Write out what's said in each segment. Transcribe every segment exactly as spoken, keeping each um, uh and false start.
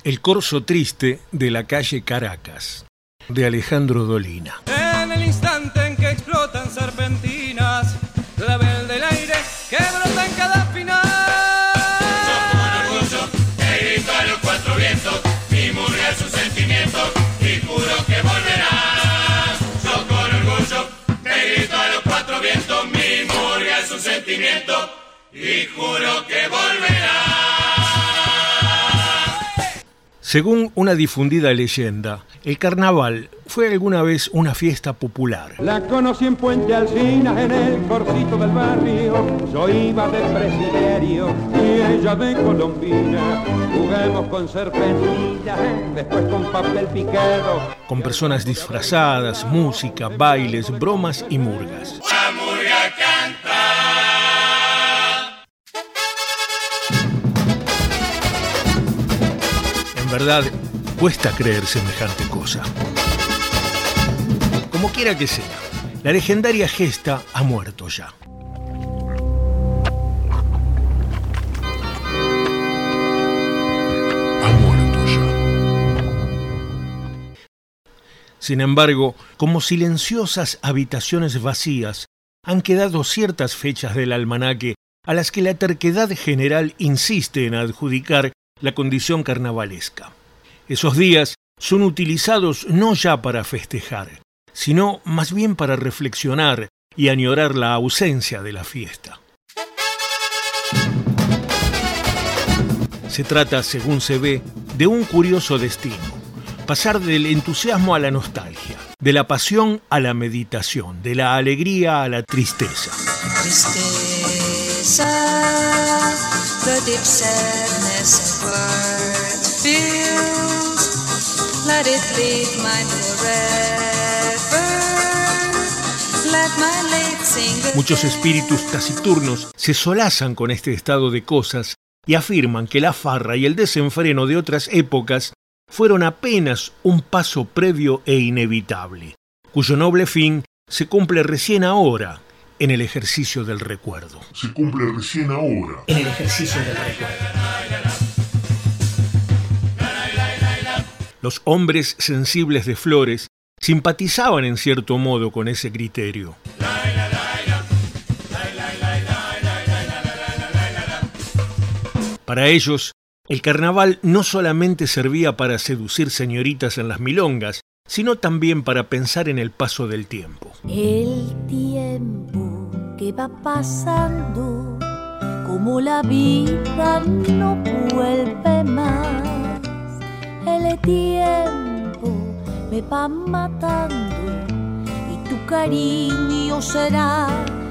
El corso triste de la calle Caracas, de Alejandro Dolina. En el instante en que explotan serpentinas, clavel del aire que brota en cada final. Yo con orgullo te grito a los cuatro vientos, mi murga es un sentimiento y juro que volverás. Yo con orgullo te grito a los cuatro vientos, mi murga es un sentimiento y juro que volverás. Según una difundida leyenda, el carnaval fue alguna vez una fiesta popular. La conocí en Puente Alsina, en el corcito del barrio. Yo iba de presiderio y ella de colombina. Juguemos con serpentinas, después con papel picado. Con personas disfrazadas, música, bailes, bromas y murgas. La murga canta. En verdad, cuesta creer semejante cosa. Como quiera que sea, la legendaria gesta ha muerto ya. Ha muerto ya. Sin embargo, como silenciosas habitaciones vacías, han quedado ciertas fechas del almanaque a las que la terquedad general insiste en adjudicar la condición carnavalesca. Esos días son utilizados no ya para festejar, sino más bien para reflexionar y añorar la ausencia de la fiesta. Se trata, según se ve, de un curioso destino, pasar del entusiasmo a la nostalgia, de la pasión a la meditación, de la alegría a la tristeza. Tristeza, the deep sadness of heart feels, let it lead mine forever, let my lips sing. Muchos espíritus taciturnos se solazan con este estado de cosas y afirman que la farra y el desenfreno de otras épocas fueron apenas un paso previo e inevitable, cuyo noble fin se cumple recién ahora en el ejercicio del recuerdo. Se cumple recién ahora. En el ejercicio del recuerdo. Los hombres sensibles de Flores simpatizaban en cierto modo con ese criterio. Para ellos, el carnaval no solamente servía para seducir señoritas en las milongas, sino también para pensar en el paso del tiempo. El tiempo que va pasando, como la vida no vuelve más. El tiempo me va matando y tu cariño será,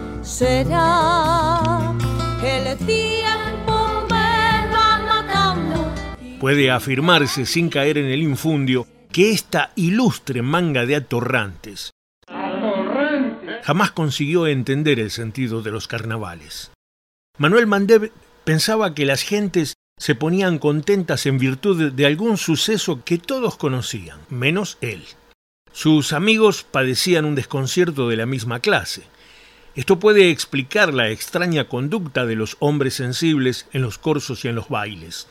será. El tiempo me va matando. Puede afirmarse sin caer en el infundio que esta ilustre manga de atorrantes jamás consiguió entender el sentido de los carnavales. Manuel Mandev pensaba que las gentes se ponían contentas en virtud de algún suceso que todos conocían, menos él. Sus amigos padecían un desconcierto de la misma clase. Esto puede explicar la extraña conducta de los hombres sensibles en los corsos y en los bailes.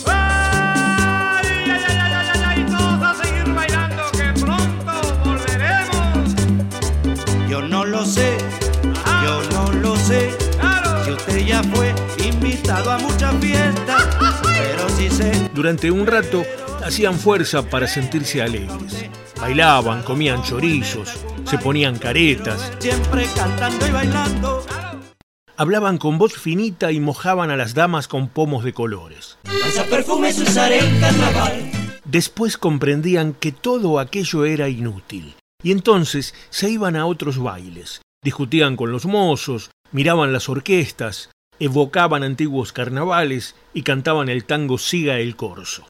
Yo no lo sé, yo no lo sé. Si usted ya fue invitado a muchas fiestas, pero sí sé. Durante un rato hacían fuerza para sentirse alegres. Bailaban, comían chorizos, se ponían caretas. Siempre cantando y bailando. Hablaban con voz finita y mojaban a las damas con pomos de colores. Lanza perfumes usaré en carnaval. Después comprendían que todo aquello era inútil. Y entonces se iban a otros bailes, discutían con los mozos, miraban las orquestas, evocaban antiguos carnavales y cantaban el tango Siga el Corso.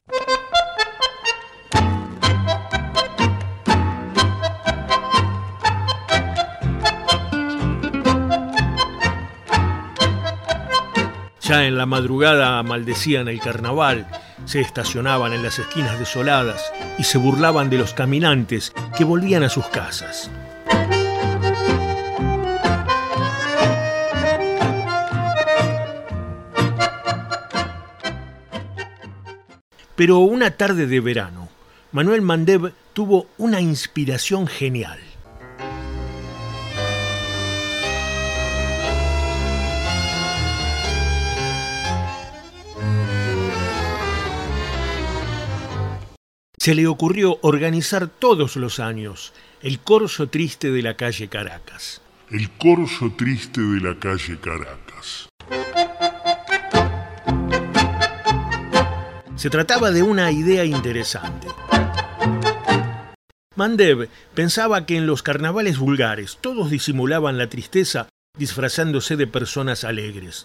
Ya en la madrugada maldecían el carnaval, se estacionaban en las esquinas desoladas y se burlaban de los caminantes que volvían a sus casas. Pero una tarde de verano, Manuel Mandev tuvo una inspiración genial. Se le ocurrió organizar todos los años el Corso Triste de la calle Caracas. El Corso Triste de la calle Caracas. Se trataba de una idea interesante. Mandev pensaba que en los carnavales vulgares todos disimulaban la tristeza disfrazándose de personas alegres.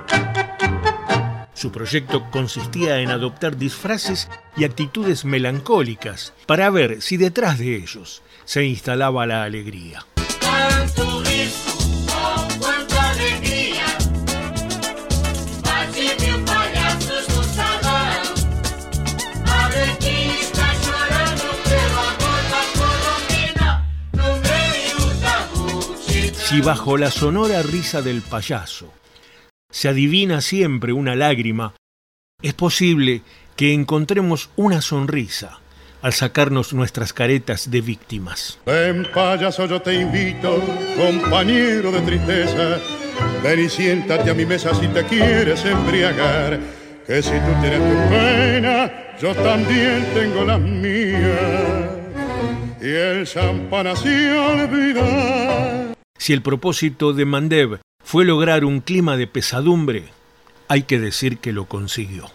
Su proyecto consistía en adoptar disfraces y actitudes melancólicas para ver si detrás de ellos se instalaba la alegría. Tanto riso, con cuánta alegría, bate un payaso no salão, a ver quién está llorando pelo amor da Colombina, no meio da multidão. Si bajo la sonora risa del payaso se adivina siempre una lágrima, es posible que encontremos una sonrisa al sacarnos nuestras caretas de víctimas. Ven, payaso, yo te invito, compañero de tristeza, ven y siéntate a mi mesa si te quieres embriagar, que si tú tienes tu pena, yo también tengo las mías, y el champán así olvidar. Si el propósito de Mandev fue lograr un clima de pesadumbre, hay que decir que lo consiguió.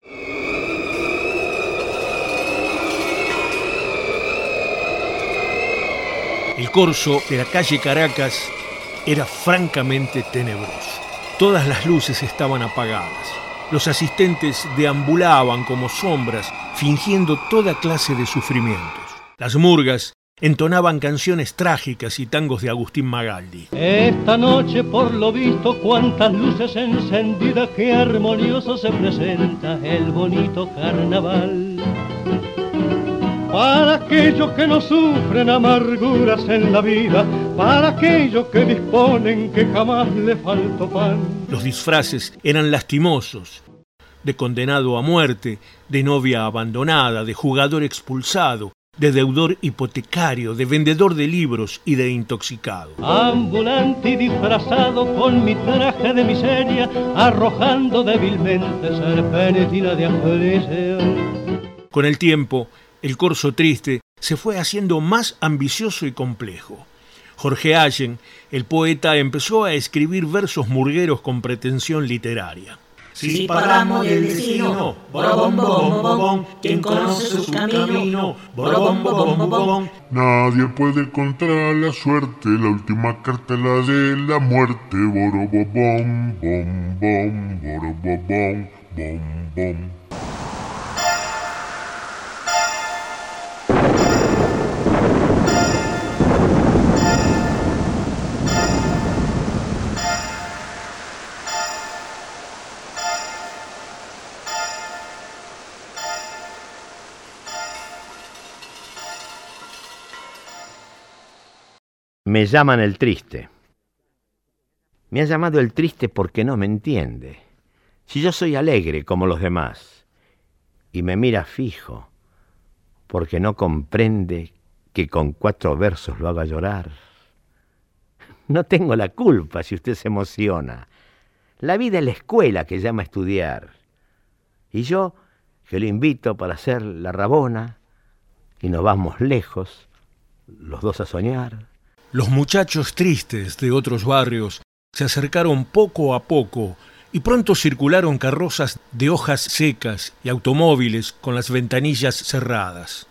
El corso de la calle Caracas era francamente tenebroso. Todas las luces estaban apagadas. Los asistentes deambulaban como sombras, fingiendo toda clase de sufrimientos. Las murgas entonaban canciones trágicas y tangos de Agustín Magaldi. Esta noche, por lo visto, cuántas luces encendidas, qué armonioso se presenta el bonito carnaval. Para aquellos que no sufren amarguras en la vida, para aquellos que disponen que jamás le faltó pan. Los disfraces eran lastimosos, de condenado a muerte, de novia abandonada, de jugador expulsado, de deudor hipotecario, de vendedor de libros y de intoxicado. Ambulante y disfrazado con mi traje de miseria, arrojando débilmente serpentina de aflicción. Con el tiempo, el corso triste se fue haciendo más ambicioso y complejo. Jorge Allen, el poeta, empezó a escribir versos murgueros con pretensión literaria. Si paramos del destino, borobom, bom, bom, quien conoce su camino, borobom, bom, bom. Nadie puede contra la suerte, la última carta la de la muerte, borobom, bom, bom, borobom, bom, bom. Me llaman el triste. Me ha llamado el triste porque no me entiende. Si yo soy alegre como los demás, y me mira fijo, porque no comprende que con cuatro versos lo haga llorar. No tengo la culpa si usted se emociona. La vida es la escuela que llama a estudiar. Y yo, que lo invito para hacer la rabona, y nos vamos lejos, los dos a soñar. Los muchachos tristes de otros barrios se acercaron poco a poco y pronto circularon carrozas de hojas secas y automóviles con las ventanillas cerradas.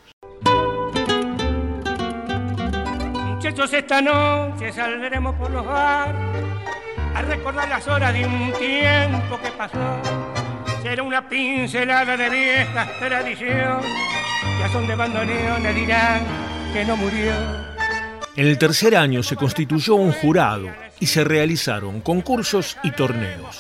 Muchachos, esta noche saldremos por los bares a recordar las horas de un tiempo que pasó. Será una pincelada de viejas tradiciones que a son de bandoneones dirán que no murió. En el tercer año se constituyó un jurado y se realizaron concursos y torneos.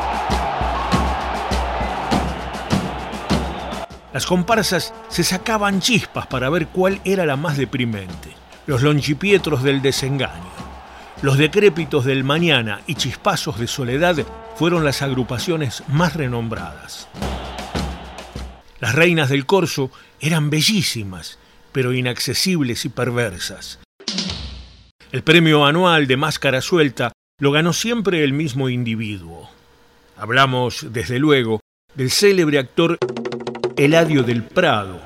Las comparsas se sacaban chispas para ver cuál era la más deprimente. Los lonchipietros del desengaño, los decrépitos del mañana y chispazos de soledad fueron las agrupaciones más renombradas. Las reinas del corso eran bellísimas, pero inaccesibles y perversas. El premio anual de Máscara Suelta lo ganó siempre el mismo individuo. Hablamos, desde luego, del célebre actor Eladio del Prado,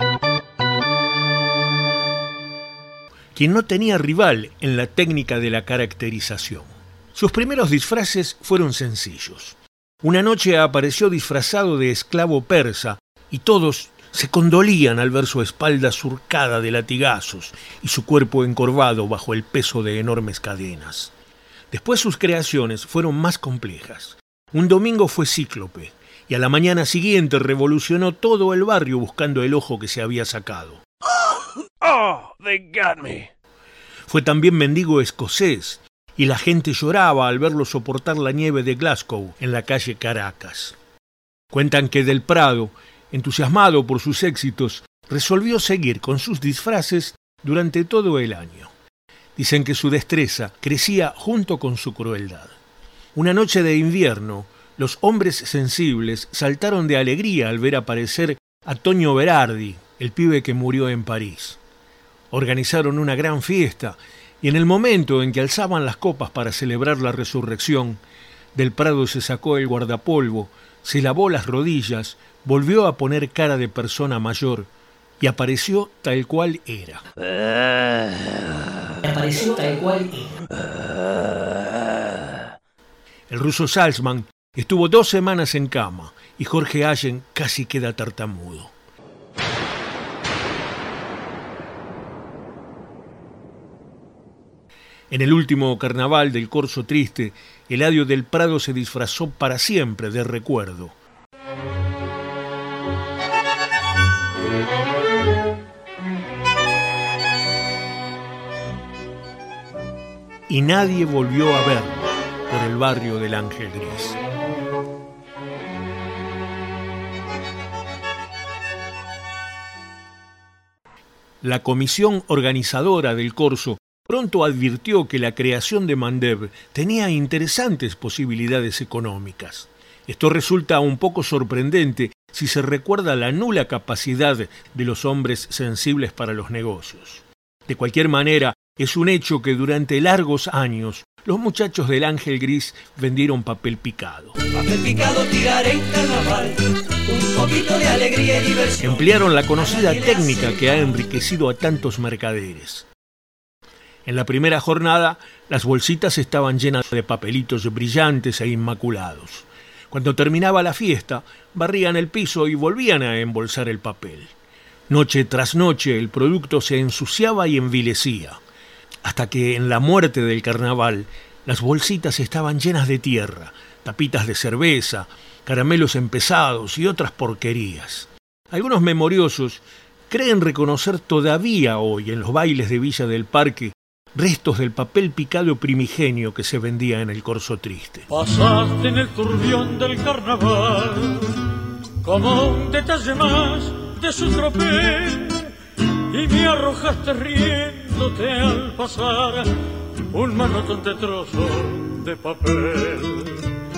quien no tenía rival en la técnica de la caracterización. Sus primeros disfraces fueron sencillos. Una noche apareció disfrazado de esclavo persa y todos se condolían al ver su espalda surcada de latigazos y su cuerpo encorvado bajo el peso de enormes cadenas. Después sus creaciones fueron más complejas. Un domingo fue Cíclope y a la mañana siguiente revolucionó todo el barrio buscando el ojo que se había sacado. Oh, they got me. Fue también mendigo escocés y la gente lloraba al verlo soportar la nieve de Glasgow en la calle Caracas. Cuentan que Del Prado, entusiasmado por sus éxitos, resolvió seguir con sus disfraces durante todo el año. Dicen que su destreza crecía junto con su crueldad. Una noche de invierno, los hombres sensibles saltaron de alegría al ver aparecer a Toño Berardi, el pibe que murió en París. Organizaron una gran fiesta y en el momento en que alzaban las copas para celebrar la resurrección, Del Prado se sacó el guardapolvo, se lavó las rodillas, volvió a poner cara de persona mayor y apareció tal cual era. Apareció tal cual era. El ruso Salzman estuvo dos semanas en cama y Jorge Allen casi queda tartamudo. En el último carnaval del Corso Triste, Eladio del Prado se disfrazó para siempre de recuerdo. Y nadie volvió a verlo por el barrio del Ángel Gris. La comisión organizadora del Corso pronto advirtió que la creación de Mandev tenía interesantes posibilidades económicas. Esto resulta un poco sorprendente si se recuerda la nula capacidad de los hombres sensibles para los negocios. De cualquier manera, es un hecho que durante largos años los muchachos del Ángel Gris vendieron papel picado. Papel picado tiraré en carnaval, un poquito de alegría y diversión. Emplearon la conocida técnica que ha enriquecido a tantos mercaderes. En la primera jornada, las bolsitas estaban llenas de papelitos brillantes e inmaculados. Cuando terminaba la fiesta, barrían el piso y volvían a embolsar el papel. Noche tras noche, el producto se ensuciaba y envilecía, hasta que en la muerte del carnaval, las bolsitas estaban llenas de tierra, tapitas de cerveza, caramelos empezados y otras porquerías. Algunos memoriosos creen reconocer todavía hoy en los bailes de Villa del Parque restos del papel picado primigenio que se vendía en el Corso Triste. Pasaste en el turbión del carnaval como un detalle más de su tropel y me arrojaste riéndote al pasar un manotón de trozos de papel.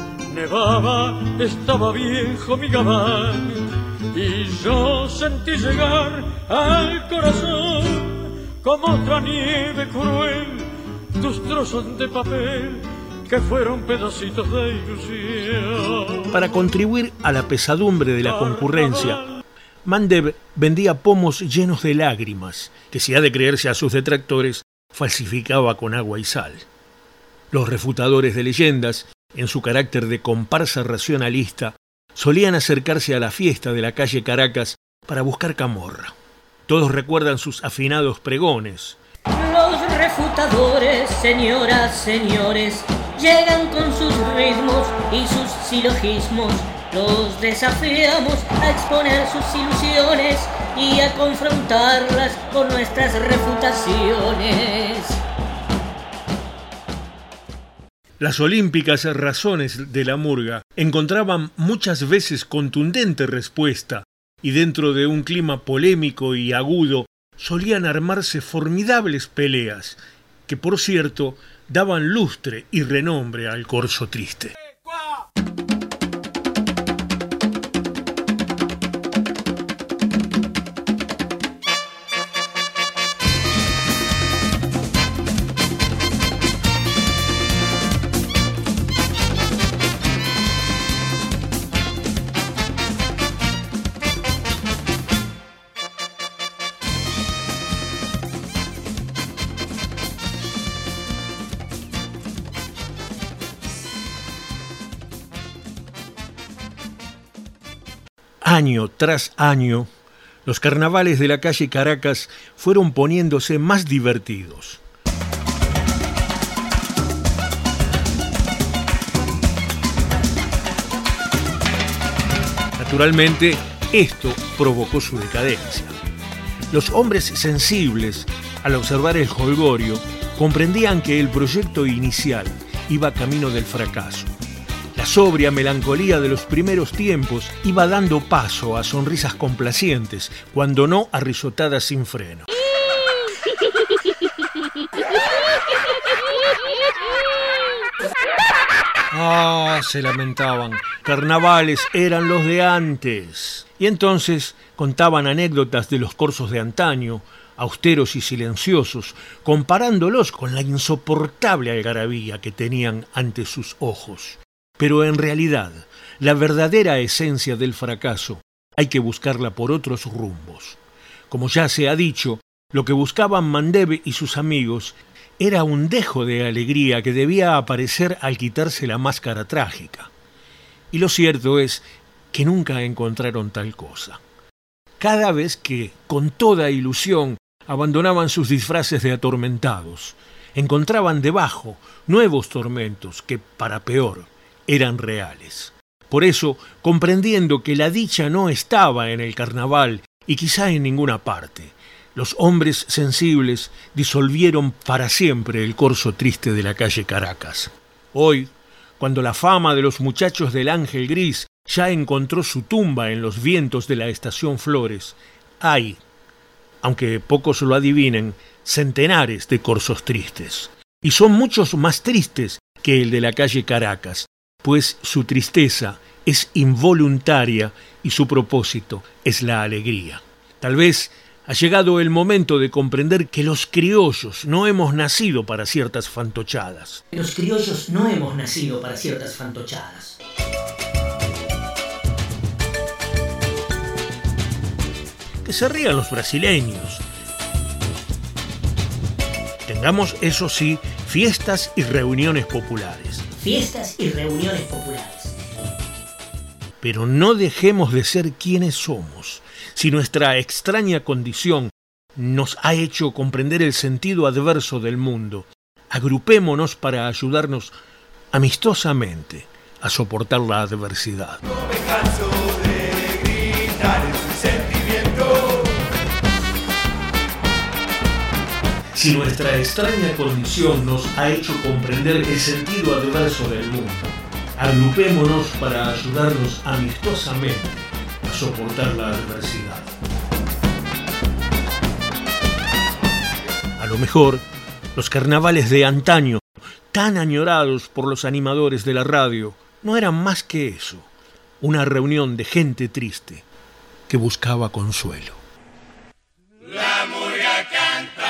Nevaba, estaba viejo mi gabán y yo sentí llegar al corazón como otra nieve cruel, tus trozos de papel que fueron pedacitos de ilusión. Para contribuir a la pesadumbre de la concurrencia, Mandev vendía pomos llenos de lágrimas, que si ha de creerse a sus detractores, falsificaba con agua y sal. Los refutadores de leyendas, en su carácter de comparsa racionalista, solían acercarse a la fiesta de la calle Caracas para buscar camorra. Todos recuerdan sus afinados pregones. Los refutadores, señoras, señores, llegan con sus ritmos y sus silogismos. Los desafiamos a exponer sus ilusiones y a confrontarlas con nuestras refutaciones. Las olímpicas razones de la murga encontraban muchas veces contundente respuesta y dentro de un clima polémico y agudo solían armarse formidables peleas que, por cierto, daban lustre y renombre al Corso Triste. Año tras año, los carnavales de la calle Caracas fueron poniéndose más divertidos. Naturalmente, esto provocó su decadencia. Los hombres sensibles, al observar el jolgorio, comprendían que el proyecto inicial iba camino del fracaso. La sobria melancolía de los primeros tiempos iba dando paso a sonrisas complacientes, cuando no a risotadas sin freno. Ah, se lamentaban. Carnavales eran los de antes. Y entonces contaban anécdotas de los corzos de antaño, austeros y silenciosos, comparándolos con la insoportable algarabía que tenían ante sus ojos. Pero en realidad, la verdadera esencia del fracaso hay que buscarla por otros rumbos. Como ya se ha dicho, lo que buscaban Mandeve y sus amigos era un dejo de alegría que debía aparecer al quitarse la máscara trágica. Y lo cierto es que nunca encontraron tal cosa. Cada vez que, con toda ilusión, abandonaban sus disfraces de atormentados, encontraban debajo nuevos tormentos que, para peor, eran reales. Por eso, comprendiendo que la dicha no estaba en el carnaval y quizá en ninguna parte, los hombres sensibles disolvieron para siempre el corso triste de la calle Caracas. Hoy, cuando la fama de los muchachos del Ángel Gris ya encontró su tumba en los vientos de la estación Flores, hay, aunque pocos lo adivinen, centenares de corsos tristes. Y son muchos más tristes que el de la calle Caracas, pues su tristeza es involuntaria y su propósito es la alegría. Tal vez ha llegado el momento de comprender que los criollos no hemos nacido para ciertas fantochadas. Los criollos no hemos nacido para ciertas fantochadas. Que se rían los brasileños. Tengamos, eso sí, fiestas y reuniones populares. Fiestas y reuniones populares. Pero no dejemos de ser quienes somos. Si nuestra extraña condición nos ha hecho comprender el sentido adverso del mundo, agrupémonos para ayudarnos amistosamente a soportar la adversidad. No me canso de gritar en su sentimiento. Si nuestra extraña condición nos ha hecho comprender el sentido adverso del mundo, agrupémonos para ayudarnos amistosamente a soportar la adversidad. A lo mejor, los carnavales de antaño, tan añorados por los animadores de la radio, no eran más que eso, una reunión de gente triste que buscaba consuelo. La murga canta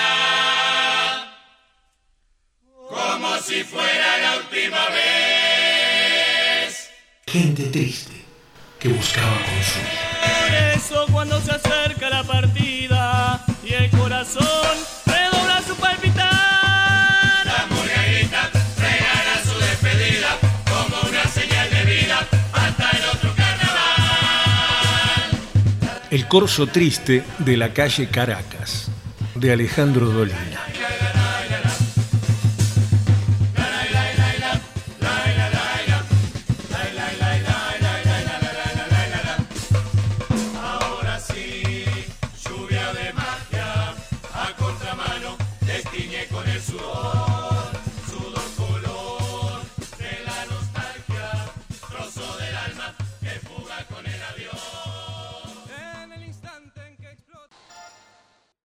como si fuera la última vez. Gente triste que buscaba consuelo. Por eso cuando se acerca la partida y el corazón redobla su palpitar, la murga grita, regalará su despedida como una señal de vida hasta el otro carnaval. El corso triste de la calle Caracas, de Alejandro Dolina.